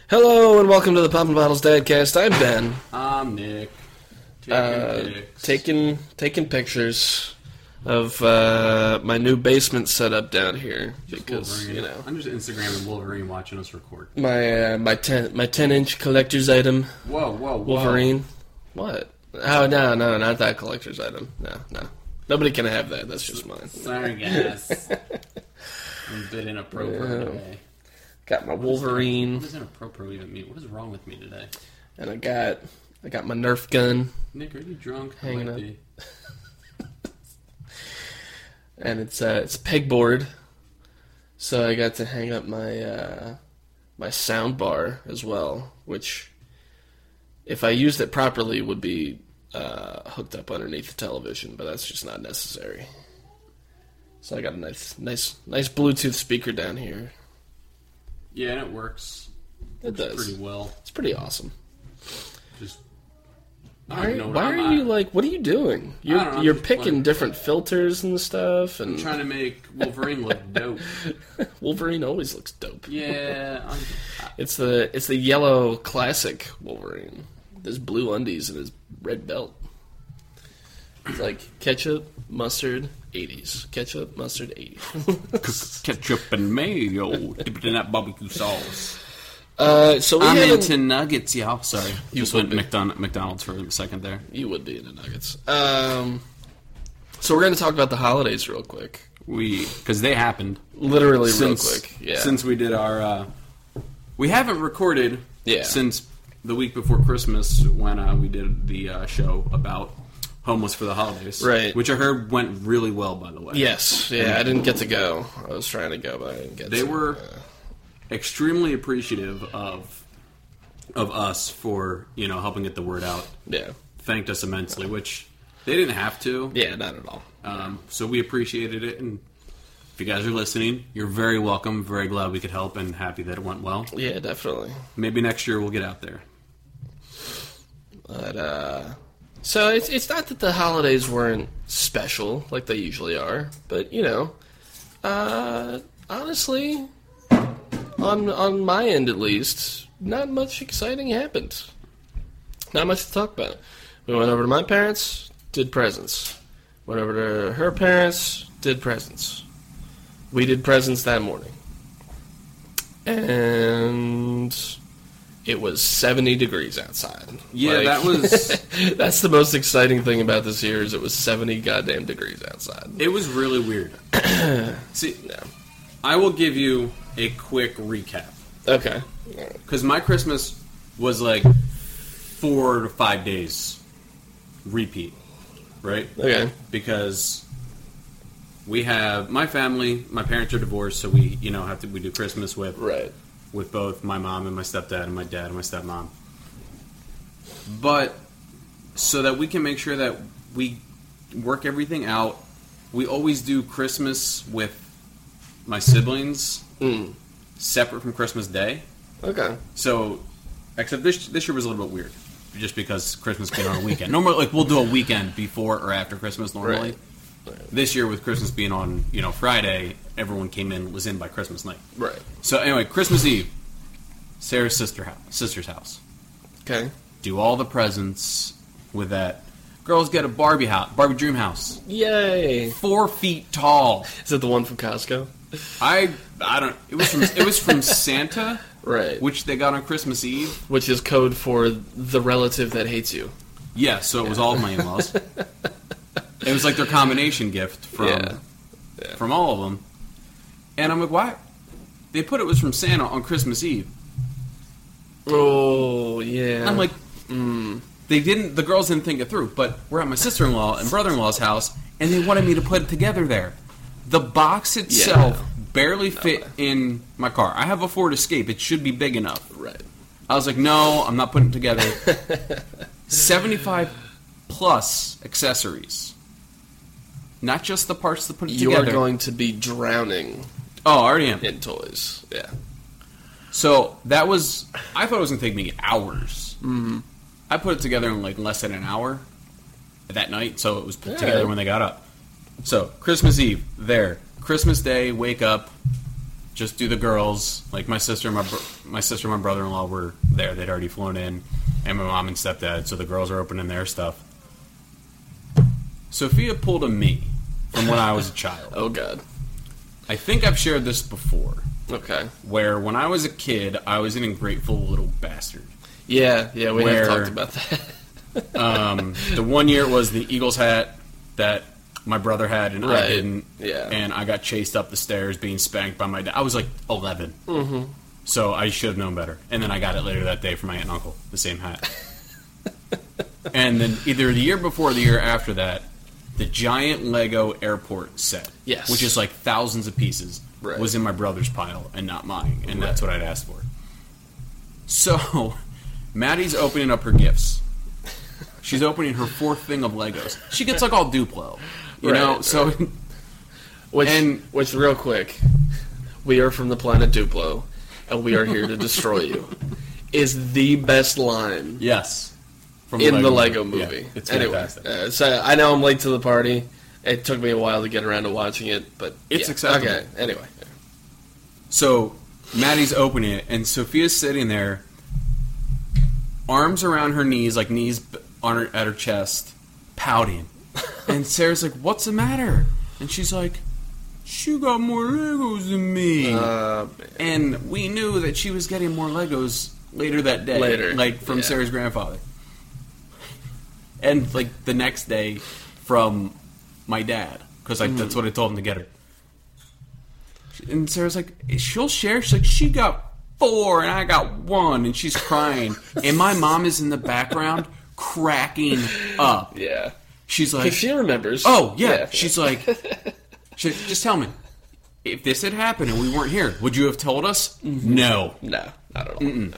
Hello and welcome to the Poppin' Bottles Dadcast. I'm Ben. I'm Nick. Taking pictures of my new basement setup down here because Wolverine. I'm just Instagramming Wolverine watching us record. my 10-inch collector's item. Whoa. Wolverine. What? Oh no, not that collector's item. No. Nobody can have that. That's just mine. Sorry, guys. I'm a bit inappropriate today. Got my Wolverine. What does inappropriate even mean? What is wrong with me today? And I got my Nerf gun. Nick, are you drunk? Hanging up. And it's pegboard, so I got to hang up my my sound bar as well, which, if I used it properly, would be hooked up underneath the television, but that's just not necessary. So I got a nice Bluetooth speaker down here. Yeah, and it works. It does pretty well. It's pretty awesome. Just why are you like? What are you doing? You're picking different filters and stuff, and I'm trying to make Wolverine look dope. Wolverine always looks dope. Yeah, It's the yellow classic Wolverine. There's blue undies and his red belt. It's like ketchup, mustard, 80s. Ketchup, mustard, 80s. ketchup and mayo dipped in that barbecue sauce. So I'm into nuggets, y'all. Sorry, You just would went be. McDonald's for a second there. You would be into nuggets. So we're going to talk about the holidays real quick. Because they happened. Literally real quick. Yeah. Since we did our... we haven't recorded since the week before Christmas when we did the show about Homeless for the Holidays. Right. Which I heard went really well, by the way. Yes. Yeah, I didn't get to go. I was trying to go, but I didn't get to. They were extremely appreciative of us for, helping get the word out. Yeah. Thanked us immensely, which they didn't have to. Yeah, not at all. So we appreciated it, and if you guys are listening, you're very welcome. Very glad we could help, and happy that it went well. Yeah, definitely. Maybe next year we'll get out there. But so it's not that the holidays weren't special like they usually are, but honestly, on my end at least, not much exciting happened. Not much to talk about. We went over to my parents, did presents. Went over to her parents, did presents. We did presents that morning. And it was 70 degrees outside. Yeah, that was... That's the most exciting thing about this year is it was 70 goddamn degrees outside. It was really weird. See, I will give you a quick recap. Okay. Because my Christmas was like 4 to 5 days repeat, right? Okay. Because we have my family. My parents are divorced, so we we do Christmas with both my mom and my stepdad and my dad and my stepmom. But so that we can make sure that we work everything out, we always do Christmas with my siblings separate from Christmas Day. Okay. So, except this year was a little bit weird, just because Christmas being on a weekend. Normally, we'll do a weekend before or after Christmas normally. Right. This year, with Christmas being on Friday, everyone was in by Christmas night. Right. So anyway, Christmas Eve, Sarah's sister's house. Okay. Do all the presents with that. Girls get a Barbie dream house. Yay! 4 feet tall. Is it the one from Costco? I don't. It was from Santa. Right. Which they got on Christmas Eve. Which is code for the relative that hates you. Yeah, so it was all of my in-laws. It was like their combination gift from all of them. And I'm like, why? They put it was from Santa on Christmas Eve. Oh, yeah. And I'm like, the girls didn't think it through, but we're at my sister-in-law and brother-in-law's house, and they wanted me to put it together there. The box itself barely fit in my car. I have a Ford Escape. It should be big enough. Right. I was like, no, I'm not putting it together. 75 plus accessories. Not just the parts to put it together. You are going to be drowning. Oh, I already am. In toys. Yeah. So, I thought it was going to take me hours. Mm-hmm. I put it together in like less than an hour that night, so it was put together when they got up. So, Christmas Eve, there. Christmas Day, wake up, just do the girls. Like my sister and my sister and my brother-in-law were there. They'd already flown in, and my mom and stepdad. So the girls are opening their stuff. Sophia pulled a me from when I was a child. Oh God. I think I've shared this before. Okay. Where when I was a kid, I was an ungrateful little bastard. Yeah, we have talked about that. The one year it was the Eagles hat that my brother had and I didn't. Yeah. And I got chased up the stairs being spanked by my dad. I was like 11. Mm-hmm. So I should have known better. And then I got it later that day from my aunt and uncle, the same hat. And then either the year before or the year after that, the giant Lego airport set, yes, which is like thousands of pieces, was in my brother's pile and not mine. And that's what I'd asked for. So Maddie's opening up her gifts. She's opening her fourth thing of Legos. She gets like all Duplo, you know. So, which real quick, we are from the planet Duplo, and we are here to destroy you. Is the best line. Yes. From the Lego movie. Yeah, it's fantastic. So I know I'm late to the party. It took me a while to get around to watching it, but it's acceptable. Okay. Anyway. So Maddie's opening it, and Sophia's sitting there, arms around her knees, like knees at her chest, pouting. And Sarah's like, "What's the matter?" And she's like, "She got more Legos than me." And we knew that she was getting more Legos later that day, like from Sarah's grandfather. And like the next day from my dad, because like that's what I told him to get her. And Sarah's like, she'll share. She's like, she got 4 and I got 1, and she's crying. And my mom is in the background cracking up. Yeah, she's like, because she remembers. Oh yeah, she's like, just tell me, if this had happened and we weren't here, would you have told us? Mm-hmm. No, not at all. No.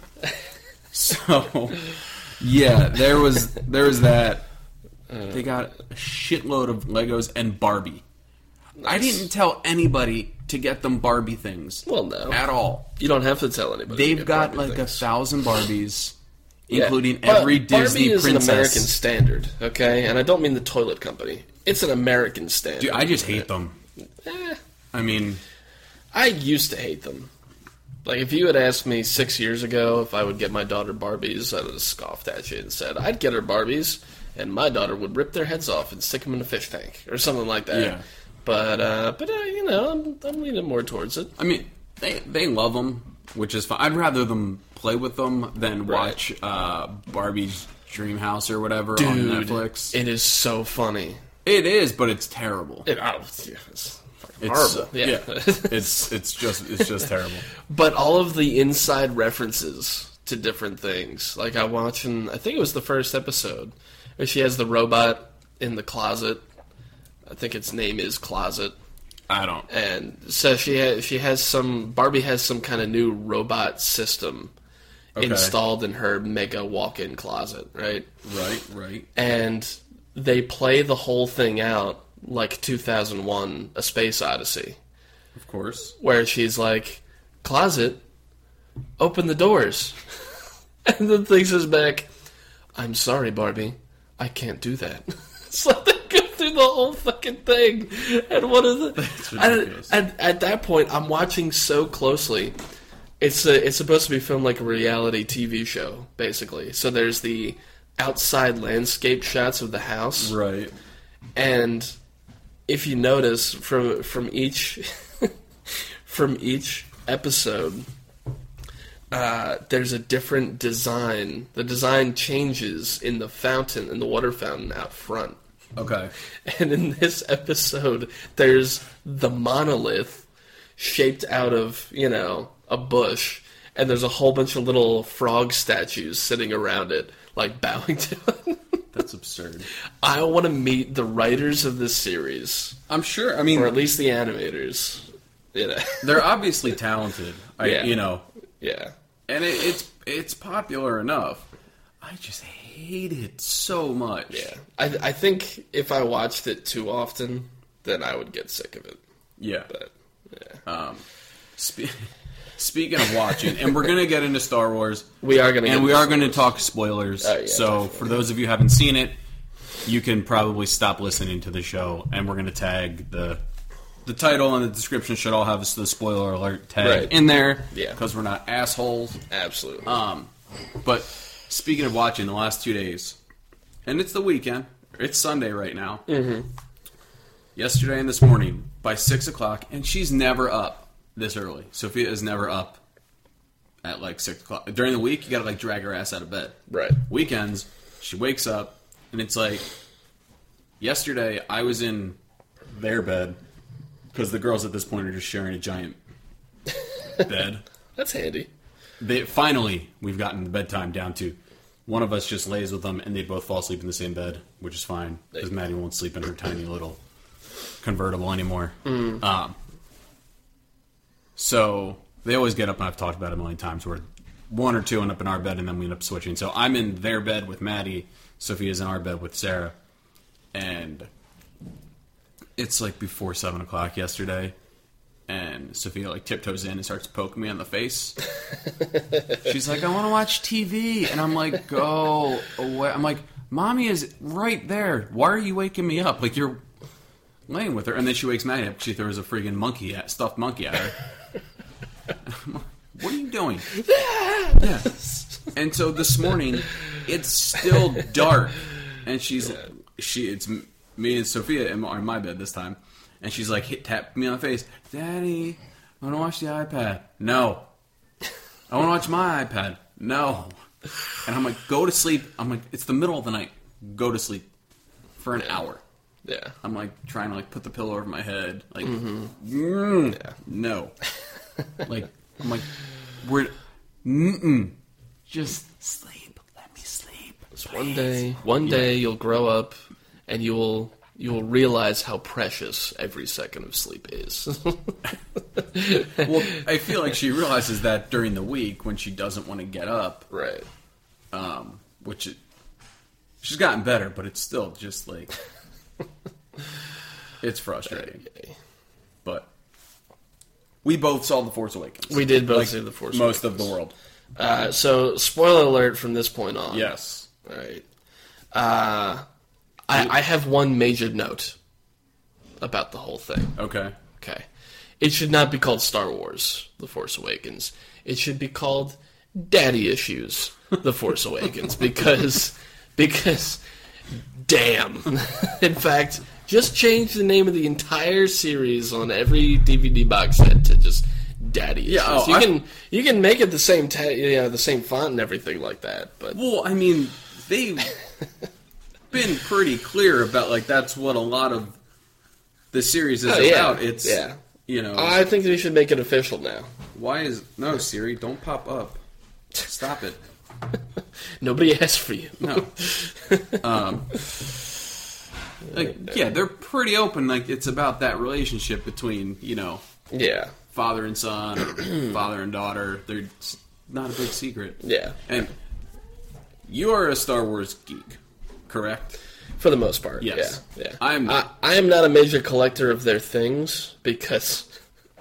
So. Yeah, there was that. They got a shitload of Legos and Barbie. Nice. I didn't tell anybody to get them Barbie things. Well, no. At all. You don't have to tell anybody. They've got like 1,000 Barbies, including every Disney Barbie is princess. An American standard, okay? And I don't mean the toilet company. It's an American standard. Dude, I just hate them. I mean... I used to hate them. Like, if you had asked me 6 years ago if I would get my daughter Barbies, I would have scoffed at you and said, I'd get her Barbies, and my daughter would rip their heads off and stick them in a fish tank, or something like that. Yeah. But you know, I'm leaning more towards it. I mean, they love them, which is fine. I'd rather them play with them than watch Barbie's Dream House or whatever on Netflix. It is so funny. It is, but it's terrible. It's horrible. It's just terrible. But all of the inside references to different things, like I think it was the first episode where she has the robot in the closet. I think its name is Closet. I don't. And so Barbie has some kind of new robot system installed in her mega walk-in closet, right? Right. And they play the whole thing out like 2001: A Space Odyssey. Of course. Where she's like, "Closet, open the doors." And the thing says back, "I'm sorry, Barbie, I can't do that." So they go through the whole fucking thing. And what is it? That's ridiculous. And at that point, I'm watching so closely. It's supposed to be filmed like a reality TV show, basically. So there's the outside landscape shots of the house. Right. And if you notice from each episode, there's a different design. The design changes in the water fountain out front. Okay. And in this episode, there's the monolith shaped out of, a bush, and there's a whole bunch of little frog statues sitting around it, like bowing to it. That's absurd. I want to meet the writers of this series. I'm sure. I mean, or at least the animators. They're obviously talented. Yeah. And it's popular enough. I just hate it so much. Yeah. I think if I watched it too often, then I would get sick of it. Yeah. But, yeah. Speaking of watching, and we're going to get into Star Wars. We are going to, and we are going to talk spoilers. Oh, yeah, so definitely. For those of you who haven't seen it, you can probably stop listening to the show, and we're going to tag the the title and the description should all have the spoiler alert tag in there. Yeah. Because we're not assholes. Absolutely. But speaking of watching, the last 2 days, and it's the weekend. It's Sunday right now. Mm-hmm. Yesterday and this morning, by 6 o'clock, and she's never up this early. Sophia is never up at like 6 o'clock. During the week, you gotta like drag her ass out of bed. Right. Weekends, she wakes up, and it's like, yesterday I was in their bed, because the girls at this point are just sharing a giant bed. That's handy. Finally, we've gotten the bedtime down to one of us just lays with them, and they both fall asleep in the same bed, which is fine, because Maddie won't sleep in her tiny little convertible anymore. So they always get up, and I've talked about it a million times, where one or two end up in our bed, and then we end up switching. So I'm in their bed with Maddie, Sophia's in our bed with Sarah, and it's like before 7 o'clock yesterday, and Sophia like tiptoes in and starts poking me on the face. She's like, I want to watch TV. And I'm like, go away. I'm like, Mommy is right there. Why are you waking me up? Like, you're laying with her. And then she wakes Maddie up. She throws a friggin' stuffed monkey at her. I'm like, what are you doing? Yeah. And so this morning, it's still dark. And it's me and Sophia are in my bed this time. And she's like, tap me on the face. Daddy, I want to watch the iPad. No. I want to watch my iPad. No. And I'm like, go to sleep. I'm like, it's the middle of the night. Go to sleep for an hour. Yeah. I'm like trying to like put the pillow over my head. Like, no. Like, I'm like, just sleep. Let me sleep. One day you'll grow up and you will realize how precious every second of sleep is. Well, I feel like she realizes that during the week when she doesn't want to get up. Right. She's gotten better, but it's still just like, it's frustrating. Okay. But we both saw The Force Awakens. We did both see The Force Awakens. Most of the world. So, spoiler alert from this point on. Yes. All right. I have one major note about the whole thing. Okay. It should not be called Star Wars, The Force Awakens. It should be called Daddy Issues, The Force Awakens. Because, damn. In fact, just change the name of the entire series on every DVD box set to just Daddy Issues. You can make it the same the same font and everything like that. But well, I mean, they've been pretty clear about like that's what a lot of the series is about. It's I think we should make it official now. No, Siri, don't pop up. Stop it. Nobody asked for you. No. They're pretty open. Like it's about that relationship between father and son, or father and daughter. It's not a big secret. Yeah, and you are a Star Wars geek. Correct? For the most part, yes. Yeah. I am not a major collector of their things because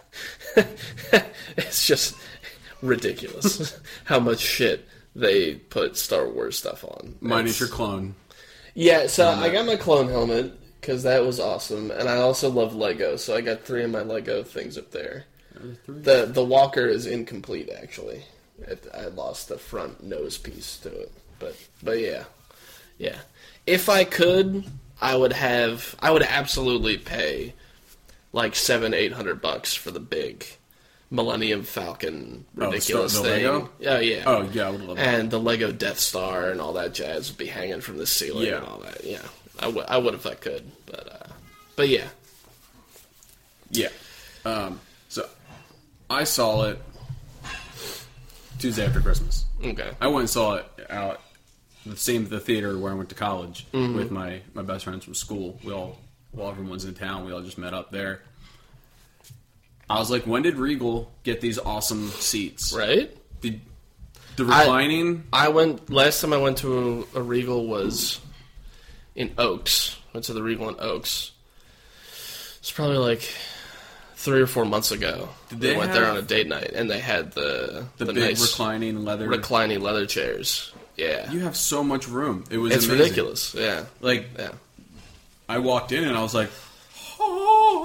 it's just ridiculous how much shit they put Star Wars stuff on. Mine is your clone. Yeah, so I got my clone helmet because that was awesome, and I also love Lego, so I got 3 of my Lego things up there. The walker is incomplete, actually. I lost the front nose piece to it, but yeah. Yeah. If I could, I would absolutely pay like $700-800 for the big Millennium Falcon ridiculous the thing. Lego? Oh yeah. Oh yeah, I would love that. And the Lego Death Star and all that jazz would be hanging from the ceiling and all that. Yeah. I would if I could. But yeah. Yeah. So I saw it Tuesday after Christmas. Okay. I went and saw it out the theater where I went to college with my best friends from school. While everyone's in town, we all just met up there. I was like, when did Regal get these awesome seats? Right? The reclining? Last time I went to a Regal was in Oaks. Went to the Regal in Oaks. It's probably like 3 or 4 months ago. We went there on a date night, and they had the big nice reclining leather chairs. Yeah, you have so much room. It's amazing. Ridiculous. Yeah, I walked in and I was like, oh.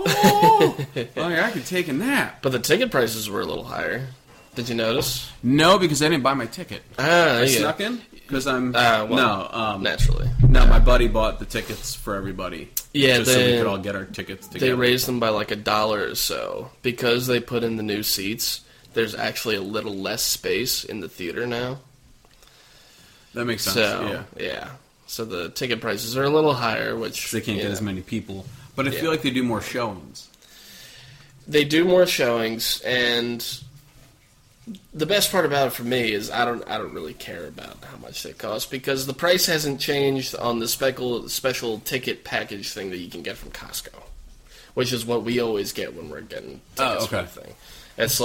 Oh, I could take a nap. But the ticket prices were a little higher. Did you notice? No, because I didn't buy my ticket. I snuck in because I'm naturally. No, my buddy bought the tickets for everybody. Yeah, just so we could all get our tickets together. They raised them by like $1 or so because they put in the new seats. There's actually a little less space in the theater now. That makes sense. So, yeah. So the ticket prices are a little higher, which they can't get as many people. But I feel like they do more showings. They do more showings, and the best part about it for me is I don't really care about how much they cost because the price hasn't changed on the special ticket package thing that you can get from Costco, which is what we always get when we're getting tickets for the thing. It's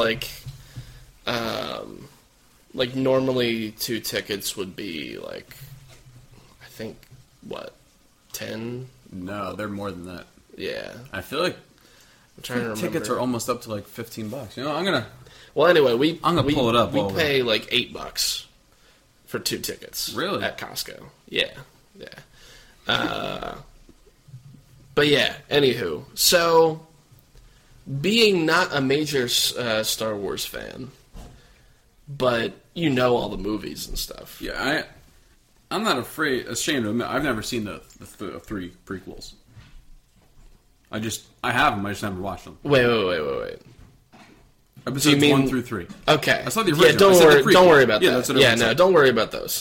like normally 2 tickets would be like, I think, what, 10? No, they're more than that. Yeah. I feel like I'm trying to remember. Tickets are almost up to like $15. You know, I'm gonna pull it up. We pay like $8 for 2 tickets. Really? At Costco. Yeah. But yeah. Anywho, so being not a major Star Wars fan, but you know all the movies and stuff. Yeah, I'm not ashamed to admit I've never seen the 3 prequels. I have them. I just never watched them. Wait. Episodes 1 through 3. Okay. I saw the original. Yeah, don't worry about that. That's what said. Don't worry about those.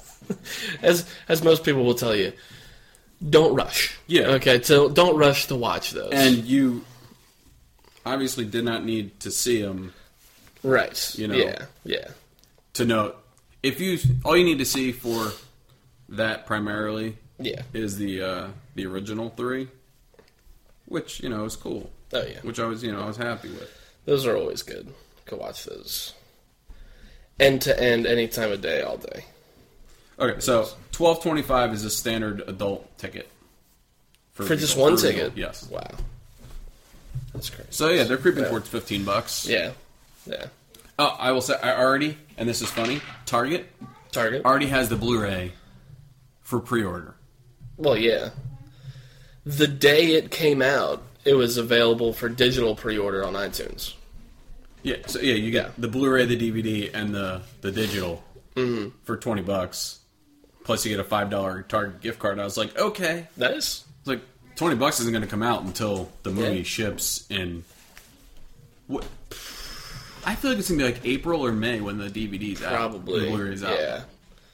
as most people will tell you, don't rush. Yeah. Okay, so don't rush to watch those. And you obviously did not need to see them. Right. You know. Yeah. To know all you need to see for that primarily is the original 3, which is cool. Oh yeah. Which I was happy with. Those are always good. Go watch those. End to end, any time of day, all day. Okay, so $12.25 is a standard adult ticket. For just one ticket? Yes. Wow. That's crazy. So yeah, they're creeping towards $15. Yeah. Oh, I will say, and this is funny, Target already has the Blu-ray for pre-order. Well, yeah. The day it came out, it was available for digital pre-order on iTunes. Yeah, so you get the Blu-ray, the DVD, and the digital for $20. Plus, you get a $5 Target gift card. I was like, okay, nice. It's like $20 isn't going to come out until the movie ships in. What? I feel like it's going to be like April or May when the DVD's out. Probably. The Blu-ray's out. Yeah.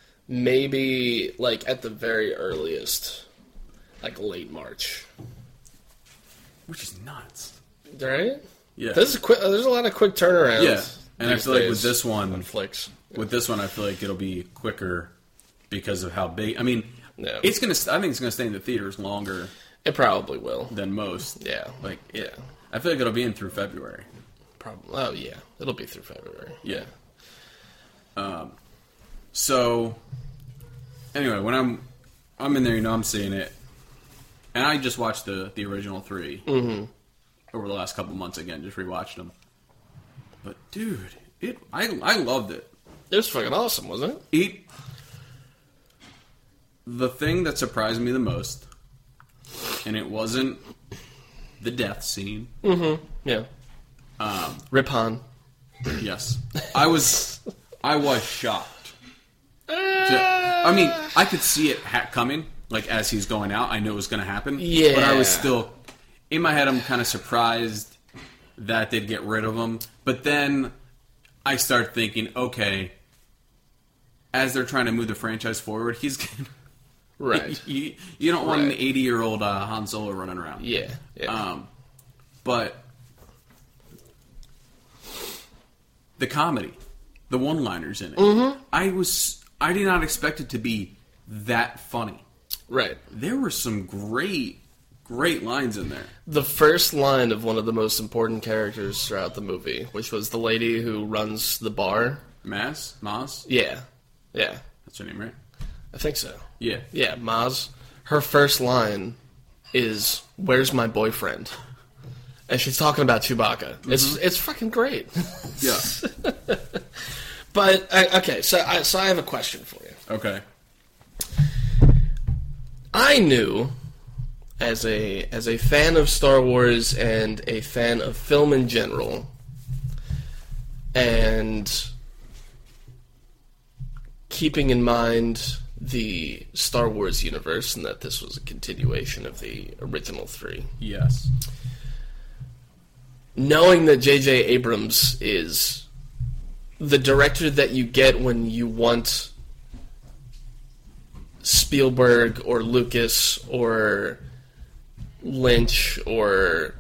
Maybe like at the very earliest, like late March. Which is nuts. Right? Yeah. There's a lot of quick turnarounds. Yeah. And I feel like with this one, on Flicks. With this one, I feel like it'll be quicker because of how big. I mean, yeah. I think it's gonna stay in the theaters longer. It probably will than most. Yeah. I feel like it'll be in through February. Probably. Oh yeah, it'll be through February. Yeah. So anyway, when I'm in there, I'm seeing it, and I just watched the original 3 over the last couple months again, just rewatched them. But dude, I loved it. It was fucking awesome, wasn't it? The thing that surprised me the most, and it wasn't the death scene. Mm-hmm. Yeah. Rip Han. Yes, I was shocked. I mean, I could see it coming, like as he's going out. I knew it was going to happen. Yeah. But I was still in my head. I'm kind of surprised that they'd get rid of him. But then I start thinking, okay, as they're trying to move the franchise forward, he's gonna, right. You don't want an 80-year-old Han Solo running around. Yeah. But the comedy, the one-liners in it, I did not expect it to be that funny. Right. There were some great lines in there. The first line of one of the most important characters throughout the movie, which was the lady who runs the bar. Maz? Yeah. That's her name, right? I think so. Yeah. Yeah, Maz. Her first line is, "Where's my boyfriend?" And she's talking about Chewbacca. It's fucking great. Yeah. But, okay, so I have a question for you. Okay. I knew as a fan of Star Wars and a fan of film in general, and keeping in mind the Star Wars universe and that this was a continuation of the original 3. Yes. Knowing that J.J. Abrams is the director that you get when you want Spielberg or Lucas or Lynch or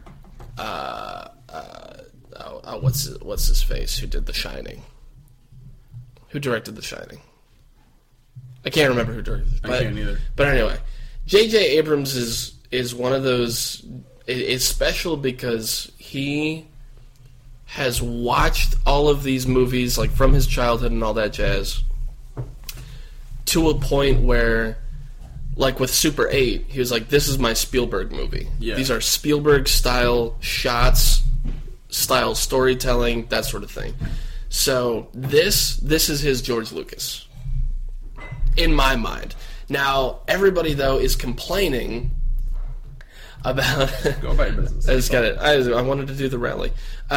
what's his face, who did The Shining? Who directed The Shining? I can't remember who directed it. I can't either. But anyway, J.J. Abrams is one of those. It's special because he has watched all of these movies, like from his childhood and all that jazz, to a point where, like with Super 8, he was like, "This is my Spielberg movie. Yeah. These are Spielberg-style shots, style storytelling, that sort of thing." So this is his George Lucas, in my mind. Now, everybody, though, is complaining about... Go about your business. I just got it. I wanted to do the rally.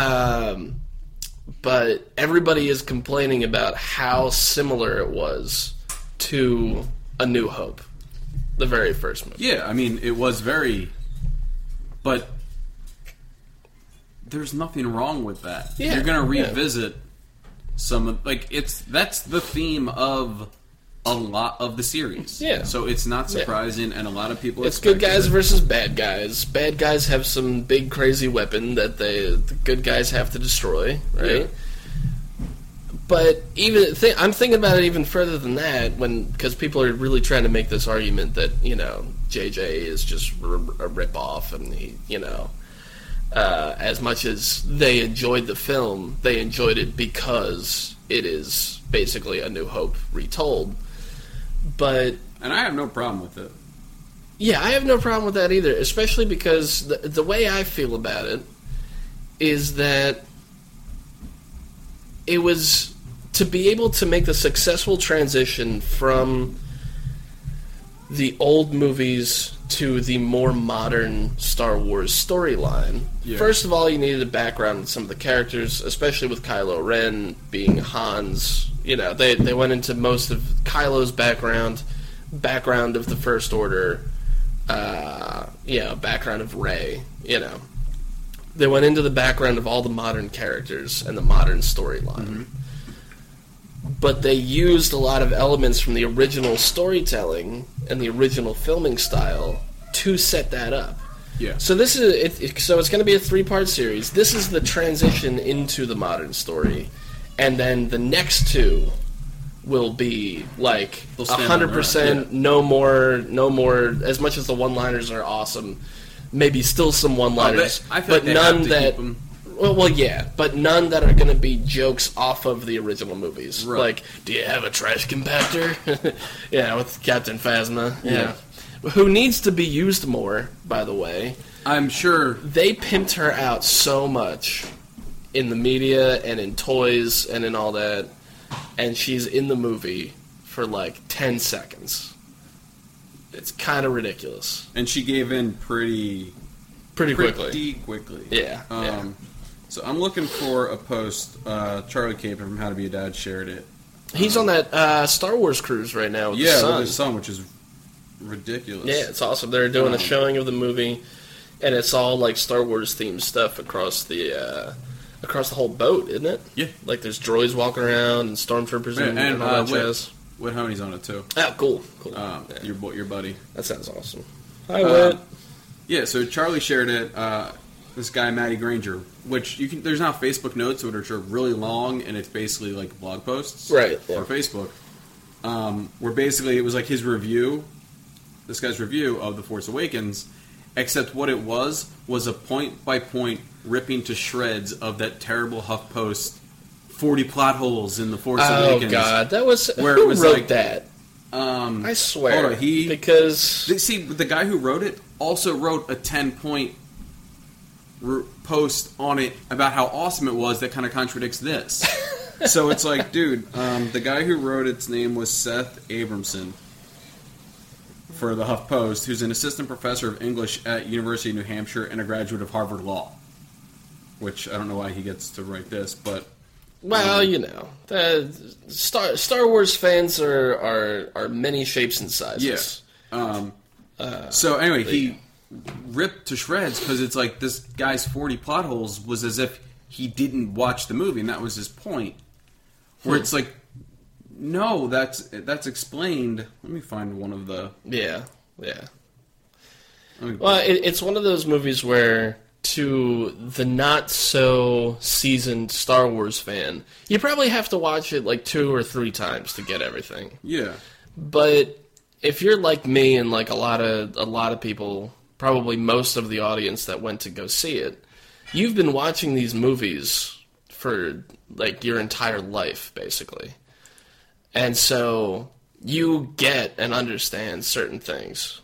But everybody is complaining about how similar it was to A New Hope, the very first movie. Yeah, I mean, it was very... But there's nothing wrong with that. Yeah, you're going to revisit some of... Like, that's the theme of a lot of the series. Yeah. So it's not surprising, and a lot of people It's good guys versus bad guys. Bad guys have some big crazy weapon that the good guys have to destroy, right? Yeah. But I'm thinking about it even further than that, because people are really trying to make this argument that, you know, JJ is just a rip-off, and he, you know, as much as they enjoyed the film, they enjoyed it because it is basically A New Hope retold. And I have no problem with it. Yeah, I have no problem with that either, especially because the way I feel about it is that it was to be able to make the successful transition from the old movies to the more modern Star Wars storyline. Yeah. First of all, you needed a background on some of the characters, especially with Kylo Ren being Han's. You know, they went into most of Kylo's background of the First Order, background of Rey, you know. They went into the background of all the modern characters and the modern storyline. Mm-hmm. But they used a lot of elements from the original storytelling and the original filming style to set that up. Yeah. So this is so it's going to be a 3-part series. This is the transition into the modern story, and then the next 2 will be like 100%. No more. As much as the one-liners are awesome, maybe still some one-liners, but none that. Well, yeah, but none that are going to be jokes off of the original movies. Right. Like, do you have a trash compactor? Yeah, with Captain Phasma. Yeah. Who needs to be used more, by the way. I'm sure. They pimped her out so much in the media and in toys and in all that, and she's in the movie for like 10 seconds. It's kind of ridiculous. And she gave in pretty quickly. Yeah. So I'm looking for a post. Charlie Caper from How to Be a Dad shared it. He's on that Star Wars cruise right now with his son. With his son, which is ridiculous. Yeah, it's awesome. They're doing a showing of the movie, and it's all like Star Wars themed stuff across the whole boat, isn't it? Yeah. Like there's droids walking around and stormtroopers and all that jazz. Whit Honey's on it too. Oh, cool. Your buddy. That sounds awesome. Hi, Whit. Yeah, so Charlie shared it. This guy, Matty Granger, which there's now Facebook notes which are really long, and it's basically like blog posts, right? Yeah. Or Facebook, where basically it was like his review, this guy's review of The Force Awakens, except what it was a point by point ripping to shreds of that terrible HuffPost 40 plot holes in The Force Awakens. Oh God, that was where who it was wrote like, that? I swear, hold on, because the guy who wrote it also wrote a 10-point post on it about how awesome it was that kind of contradicts this. So it's like, dude, the guy who wrote its name was Seth Abramson for the HuffPost, who's an assistant professor of English at University of New Hampshire and a graduate of Harvard Law. Which, I don't know why he gets to write this, but... Well, you know, Star Wars fans are many shapes and sizes. Yeah. So anyway, he ripped to shreds because it's like this guy's 40 plot holes was as if he didn't watch the movie, and that was his point. Where it's like, no, that's explained. Let me find one of the... Yeah. Well, it's one of those movies where... to the not-so-seasoned Star Wars fan, you probably have to watch it like 2 or 3 times to get everything. Yeah. But if you're like me and like a lot of people, probably most of the audience that went to go see it, you've been watching these movies for like your entire life, basically. And so you get and understand certain things.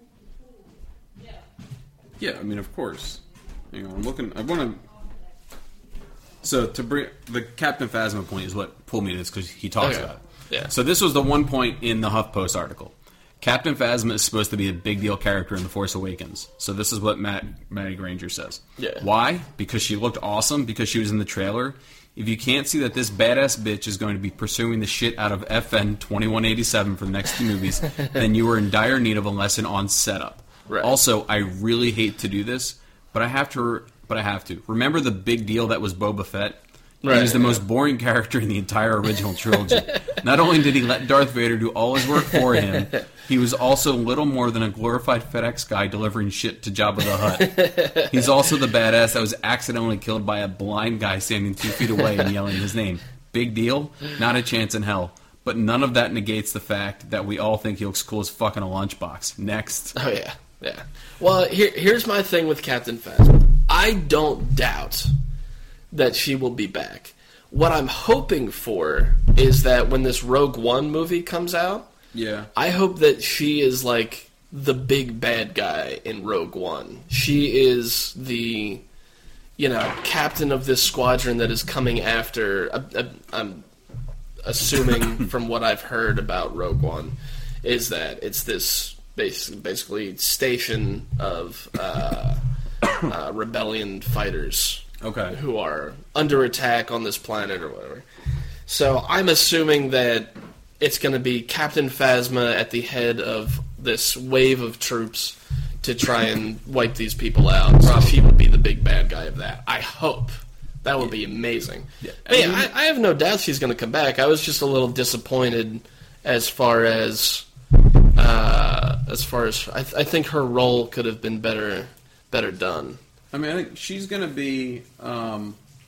Yeah, I mean, of course. Hang on, I'm looking. I want to. So to bring the Captain Phasma point is what pulled me to this because he talks about it. Yeah. So this was the one point in the HuffPost article. Captain Phasma is supposed to be a big deal character in The Force Awakens. So this is what Maddie Granger says. Yeah. Why? Because she looked awesome. Because she was in the trailer. If you can't see that this badass bitch is going to be pursuing the shit out of FN 2187 for the next 2 movies, then you are in dire need of a lesson on setup. Right. Also, I really hate to do this. But I have to. Remember the big deal that was Boba Fett? Right. He was the most boring character in the entire original trilogy. Not only did he let Darth Vader do all his work for him, he was also little more than a glorified FedEx guy delivering shit to Jabba the Hutt. He's also the badass that was accidentally killed by a blind guy standing 2 feet away and yelling his name. Big deal? Not a chance in hell. But none of that negates the fact that we all think he looks cool as fuck in a lunchbox. Next. Oh, yeah. Yeah. Well, here's my thing with Captain Phasma. I don't doubt that she will be back. What I'm hoping for is that when this Rogue One movie comes out, yeah, I hope that she is like the big bad guy in Rogue One. She is the, captain of this squadron that is coming after. I'm assuming from what I've heard about Rogue One is that it's this basically station of rebellion fighters, okay, who are under attack on this planet or whatever. So I'm assuming that it's going to be Captain Phasma at the head of this wave of troops to try and wipe these people out. So she would be the big bad guy of that. I hope. That would be amazing. Yeah. I have no doubt she's going to come back. I was just a little disappointed as far as I think her role could have been better done. I mean, I think she's going to be... or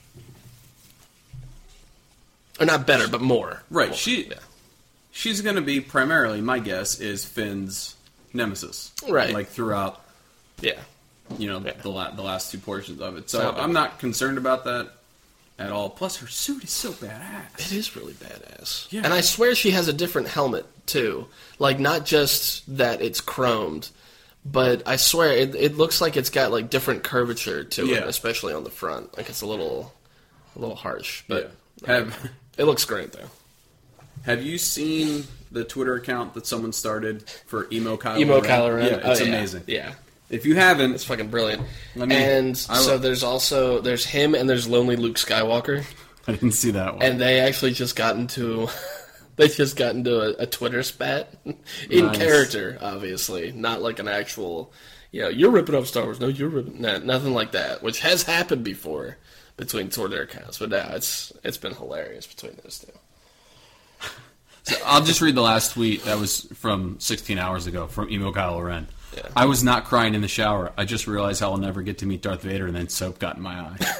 not better, but more. Right. More. She's going to be primarily, my guess, is Finn's nemesis. Right. Like throughout... Yeah. The last 2 portions of it. So I'm not concerned about that at all. Plus, her suit is so badass. It is really badass. Yeah. And I swear she has a different helmet, too. Like, not just that it's chromed, but I swear it looks like it's got, like, different curvature to it, especially on the front. Like, it's a little harsh. But it looks great, though. Have you seen the Twitter account that someone started for Emo Kylo Emo Ren? Kylo Ren? Yeah, it's amazing. Yeah. If you haven't... It's fucking brilliant. So there's him and there's Lonely Luke Skywalker. I didn't see that one. And they actually just got into... a Twitter spat. In character, obviously. Not like an actual... you're ripping up Star Wars. No, you're ripping... nothing like that. Which has happened before between Twitter accounts. But now it's been hilarious between those two. So I'll just read the last tweet that was from 16 hours ago from Emo Kylo Ren. Yeah. I was not crying in the shower. I just realized how I'll never get to meet Darth Vader, and then soap got in my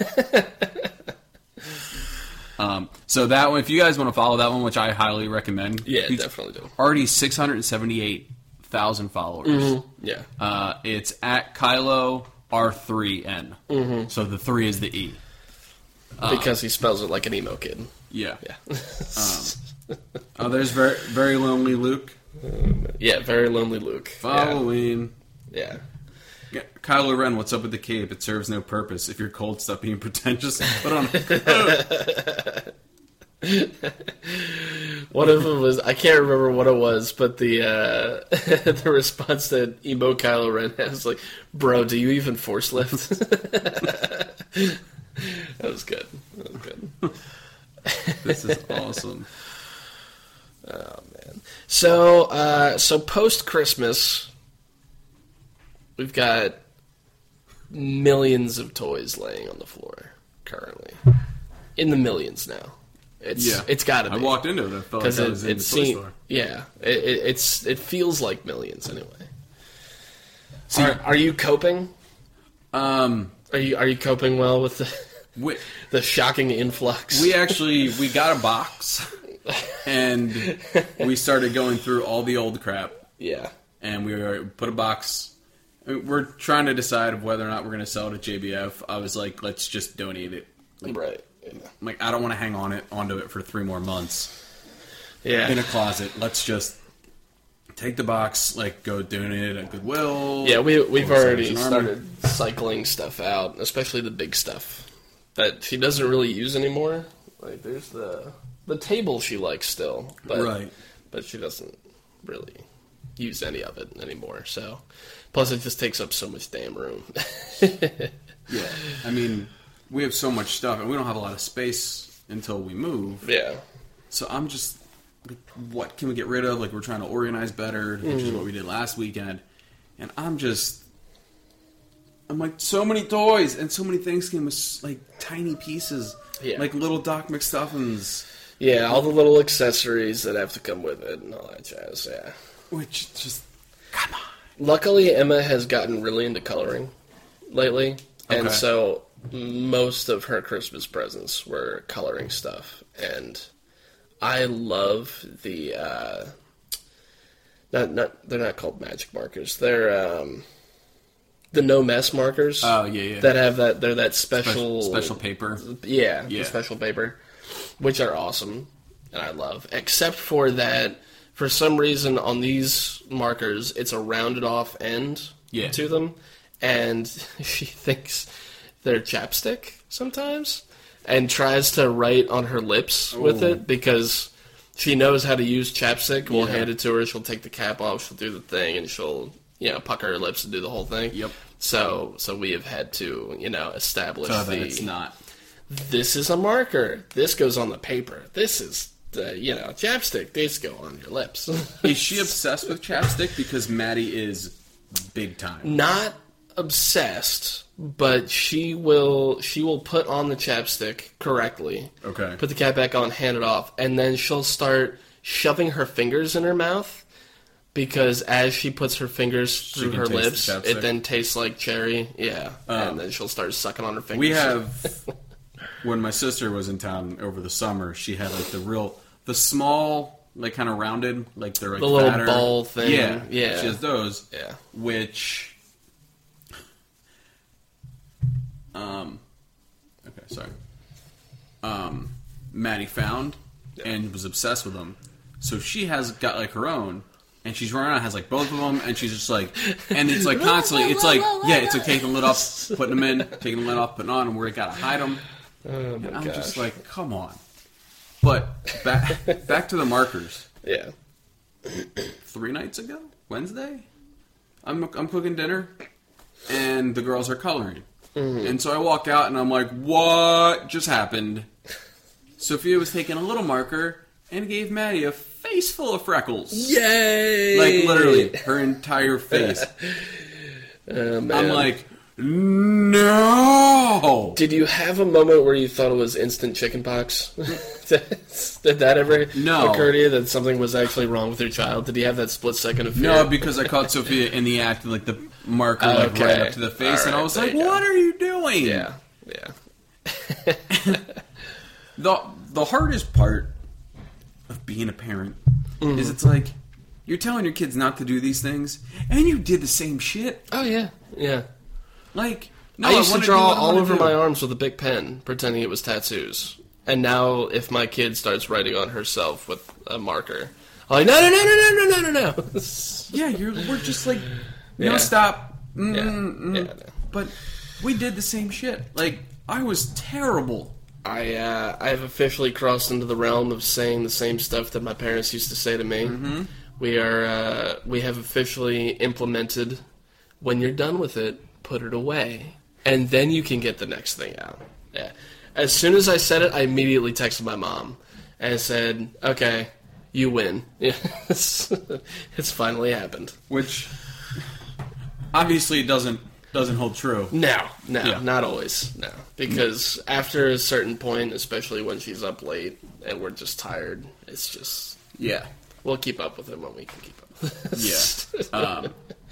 eye. So that one, if you guys want to follow that one, which I highly recommend. Yeah, definitely do. Already 678,000 followers. Mm-hmm. Yeah. It's at Kylo R3N. Mm-hmm. So the 3 is the E. Because he spells it like an emo kid. Yeah. There's very, very lonely Luke. Very lonely Luke. Following. Yeah. Kylo Ren, what's up with the cape? It serves no purpose. If you're cold, stop being pretentious. Put on One of them was, I can't remember what it was, but the the response that emo Kylo Ren has, like, bro, do you even force lift? That was good. That was good. This is awesome. Oh, man. So post-Christmas, we've got millions of toys laying on the floor currently. In the millions now. It's got to be. I walked into it. I felt like I was in the toy store. Yeah, it feels like millions anyway. So are you coping? Are you coping well with the shocking influx? We got a box, and we started going through all the old crap. Yeah, and we put a box. We're trying to decide of whether or not we're going to sell it at JBF. I was like, let's just donate it. Right. Yeah. Like, I don't want to hang onto it for 3 more months. Yeah. In a closet. Let's just take the box, like, go donate it at Goodwill. Yeah, we've already started cycling stuff out, especially the big stuff that she doesn't really use anymore. Like, there's the table she likes still, but she doesn't really use any of it anymore. So, plus it just takes up so much damn room. Yeah, I mean, we have so much stuff, and we don't have a lot of space until we move. Yeah. So I'm just, what can we get rid of? Like, we're trying to organize better, which is what we did last weekend. And I'm like, so many toys, and so many things came with, like, tiny pieces. Yeah. Like little Doc McStuffins. Yeah, all the little accessories that have to come with it and all that jazz, yeah. Which just, come on. Luckily, Emma has gotten really into coloring lately. And so most of her Christmas presents were coloring stuff. And I love the, they're not called magic markers. They're, the no mess markers. Oh, yeah. That have they're that special paper. Yeah, the special paper, which are awesome, and I love. Except for that, for some reason on these markers, it's a rounded off end to them, and she thinks they're chapstick sometimes, and tries to write on her lips with it because she knows how to use chapstick. We'll hand it to her, she'll take the cap off, she'll do the thing, and she'll pucker her lips and do the whole thing. Yep. So we have had to, establish that it's not. This is a marker. This goes on the paper. This is chapstick. These go on your lips. Is she obsessed with chapstick? Because Maddie is big time. Not obsessed, but she will put on the chapstick correctly. Okay. Put the cap back on, hand it off, and then she'll start shoving her fingers in her mouth. Because as she puts her fingers through her lips, it then tastes like cherry. Yeah. And then she'll start sucking on her fingers. We have, when my sister was in town over the summer, she had like the small, like kind of rounded, like they're like the little fatter ball thing. Yeah. Yeah. She has those. Yeah. Which, okay, sorry. Maddie found and was obsessed with them. So she has got like her own. And she's running around, has like both of them, and she's just like, and it's like constantly, it's like, it's like taking the lid off, putting them in, taking the lid off, putting on, and we gotta hide them. Oh my and I'm gosh. just like, come on. But back to the markers. Yeah. 3 nights ago, Wednesday, I'm cooking dinner, and the girls are coloring. Mm-hmm. And so I walk out, and I'm like, what just happened? Sophia was taking a little marker and gave Maddie a face full of freckles. Yay! Like, literally, her entire face. Man. I'm like, no! Did you have a moment where you thought it was instant chickenpox? Did that ever occur to you, that something was actually wrong with your child? Did you have that split second of fear? No, because I caught Sophia in the act of, like, the marker right up to the face, and I was like, what are you doing? Yeah. The hardest part of being a parent is it's like, you're telling your kids not to do these things, and you did the same shit. Oh, yeah. Like, no, I used to draw all over my arms with a big pen, pretending it was tattoos. And now, if my kid starts writing on herself with a marker, I'm like, no. Yeah, we're just like, no, stop. Yeah. But we did the same shit. Like, I was terrible I have officially crossed into the realm of saying the same stuff that my parents used to say to me. Mm-hmm. We have officially implemented, when you're done with it, put it away, and then you can get the next thing out. Yeah. As soon as I said it, I immediately texted my mom and said, "Okay, you win." Yeah, it's finally happened. Which obviously doesn't hold true. No, not always. No, because after a certain point, especially when she's up late and we're just tired, it's just we'll keep up with it when we can keep up. Yeah.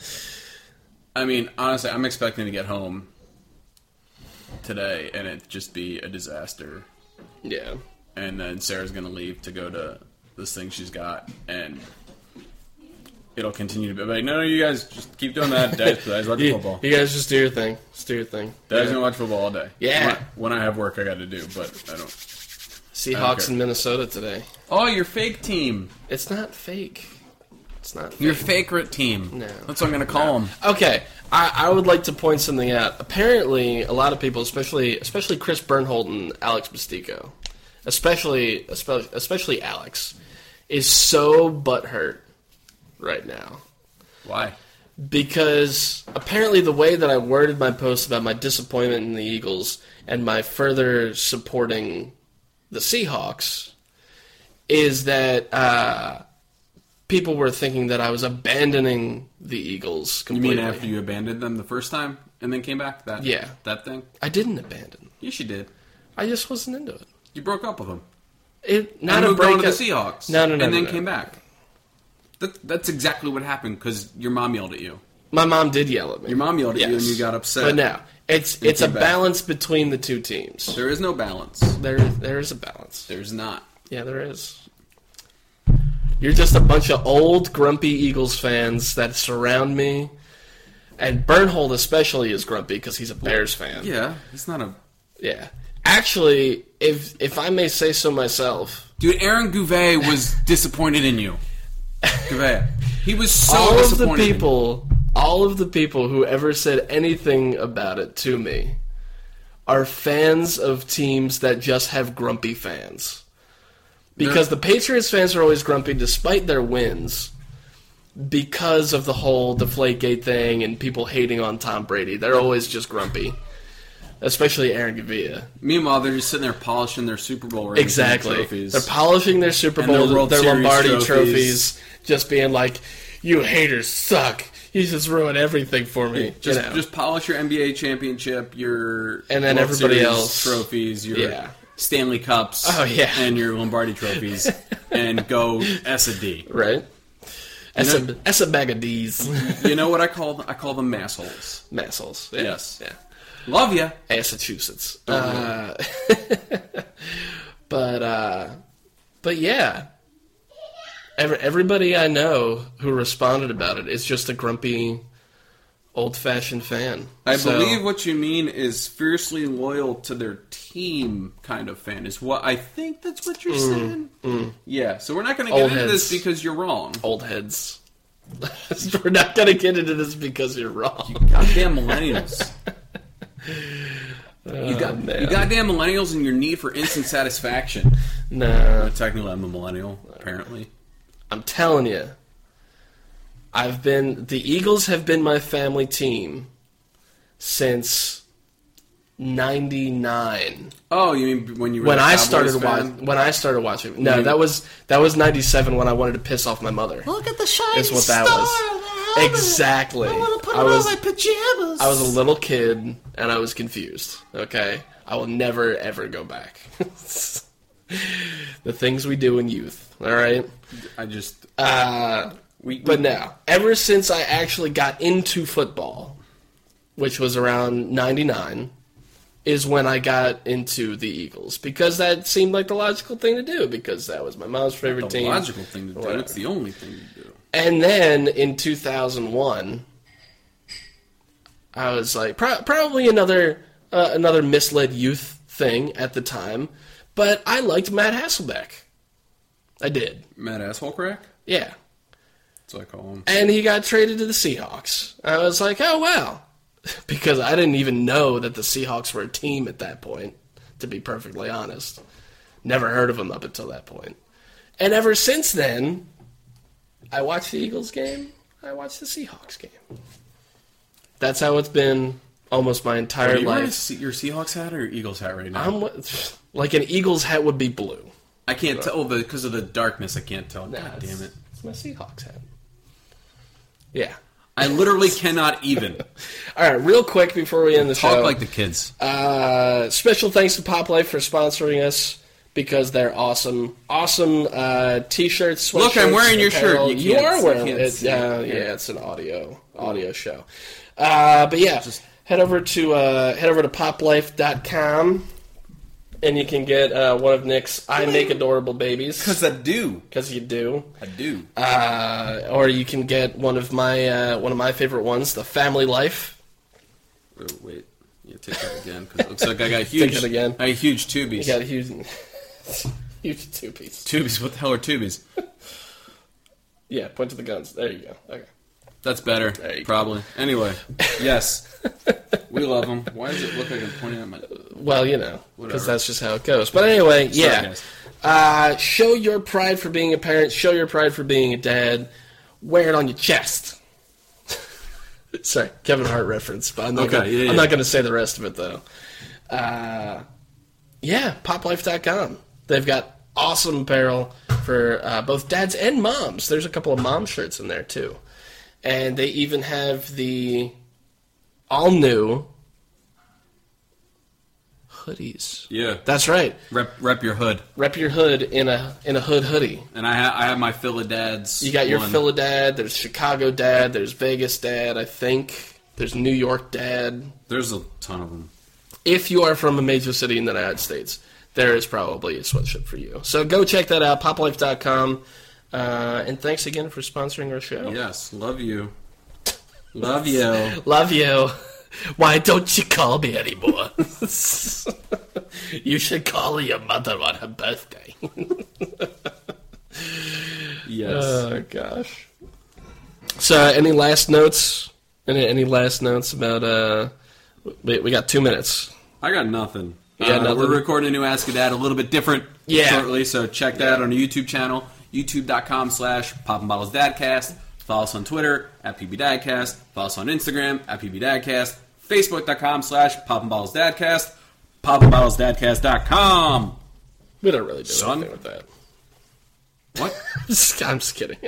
I mean, honestly, I'm expecting to get home today and it just be a disaster. Yeah. And then Sarah's going to leave to go to this thing she's got, and it'll continue to be like, no, you guys just keep doing that. Dad's watching football. You guys just do your thing. Just do your thing. Dad's going to watch football all day. Yeah. When I have work I got to do, but I don't. Seahawks in Minnesota today. Oh, your fake team. It's not fake. It's not fake. Your favorite team. No. That's what I'm going to call them. Okay. I would like to point something out. Apparently, a lot of people, especially Chris Bernhold and Alex Bastico, especially Alex, is so butthurt right now. Why? Because apparently the way that I worded my post about my disappointment in the Eagles and my further supporting the Seahawks is that people were thinking that I was abandoning the Eagles completely. You mean after you abandoned them the first time and then came back? That thing? I didn't abandon them. Yes, you did. I just wasn't into it. You broke up with them. Not and a moved on to the breakup. Seahawks. No. And then came back. That's exactly what happened because your mom yelled at you. My mom did yell at me. Your mom yelled at you and you got upset. But no, it's a balance between the two teams. There is no balance. There is a balance. There's not. Yeah, there is. You're just a bunch of old, grumpy Eagles fans that surround me. And Bernhold especially is grumpy because he's a Bears fan. Yeah, he's not a... Yeah. Actually, if I may say so myself... Dude, Aaron Gouvet was disappointed in you. Gouvet. He was so disappointed. All of the people who ever said anything about it to me are fans of teams that just have grumpy fans. Because the Patriots fans are always grumpy despite their wins because of the whole Deflategate thing and people hating on Tom Brady. They're always just grumpy. Especially Aaron Gavia. Meanwhile, they're just sitting there polishing their Super Bowl rings. Exactly. Trophies. They're polishing their Super Bowl, their Lombardi trophies, just being like, you haters suck. You just ruin everything for me. Just polish your NBA championship, your and then World everybody Series else trophies, your Stanley Cups, and your Lombardi trophies, and go S a D. Right. S a bag of D's. You know what I call them? I call them massholes. Massholes. Yeah. Yes. Yeah. Love ya. Massachusetts. But yeah. Everybody I know who responded about it is just a grumpy, old-fashioned fan. I believe what you mean is fiercely loyal to their team kind of fan is what I think that's what you're saying. Yeah, so we're not going to get into this because you're wrong. Old heads. We're not going to get into this because you're wrong. You goddamn millennials. You goddamn millennials and your need for instant satisfaction. No. Technically, I'm a millennial, apparently. I'm telling you, the Eagles have been my family team since '99. Oh, you mean when you were when I started watching? No, that was '97 when I wanted to piss off my mother. Look at the shiny is what that star was. Exactly. I want to put it on my pajamas. I was a little kid and I was confused. Okay, I will never ever go back. The things we do in youth. All right. But now, ever since I actually got into football, which was around '99, is when I got into the Eagles because that seemed like the logical thing to do because that was my mom's favorite team. The logical thing to do. Whatever. It's the only thing to do. And then in 2001, I was like, probably another misled youth thing at the time, but I liked Matt Hasselbeck. I did. Matt Asshole Crack? Yeah. That's what I call him. And he got traded to the Seahawks. I was like, oh, wow. Because I didn't even know that the Seahawks were a team at that point. to be perfectly honest. Never heard of them up until that point. And ever since then, I watch the Eagles game, I watch the Seahawks game. That's how it's been almost my entire life. Wearing your Seahawks hat or your Eagles hat right now? Like an Eagles hat would be blue. I can't tell, because of the darkness, I can't tell. Nah, God damn it. It's my Seahawks hat. Yeah. I literally cannot even. All right, real quick before we end the show. Talk like the kids. Special thanks to Pop Life for sponsoring us because they're awesome. Awesome T-shirts, sweatshirts. Look, I'm wearing your apparel. shirt. You are wearing it. Yeah, it's an audio show. But yeah, head over to poplife.com. And you can get one of Nick's I Make Adorable Babies. Because I do. Because you do. I do. Or you can get one of my favorite ones, the Family Life. Oh, wait. Yeah, take that again. Because it looks like I got huge. Take it again. I got huge tubies. You got huge tubies. Tubies? What the hell are tubies? Yeah, point to the guns. There you go. Okay. That's better. Probably. Anyway, yes. We love them. Why does it look like I'm pointing at my... Well, because that's just how it goes. But anyway, show your pride for being a parent. Show your pride for being a dad. Wear it on your chest. Sorry, Kevin Hart reference. But I'm not going to say the rest of it, though. Poplife.com. They've got awesome apparel for both dads and moms. There's a couple of mom shirts in there, too. And they even have the all-new hoodies. Yeah. That's right. Rep your hood. Rep your hood in a hood hoodie. And I have my Philadads. You got your Philadad, there's Chicago Dad, there's Vegas Dad, I think. There's New York Dad. There's a ton of them. If you are from a major city in the United States, there is probably a sweatshirt for you. So go check that out, poplife.com. And thanks again for sponsoring our show. Yes, love you. Love you. Love you. Why don't you call me anymore? You should call your mother on her birthday. Yes. Oh, gosh. So, any last notes? Any last notes about... We got 2 minutes. I got nothing. Nothing? We're recording a new Ask a Dad a little bit different shortly, so check that out on our YouTube channel. YouTube.com/PopandBottlesDadcast. Follow us on Twitter @PBDadcast. Follow us on Instagram @PBDadcast. Facebook.com/PopandBottlesDadcast. PopandBottlesDadcast.com. We don't really do anything with that. What? I'm just kidding.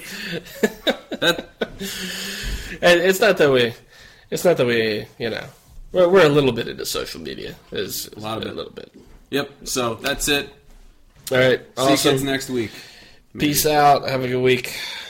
And it's not that we, we're a little bit into social media. It's a little bit. Yep. So that's it. All right. See you kids next week. Peace out. Have a good week.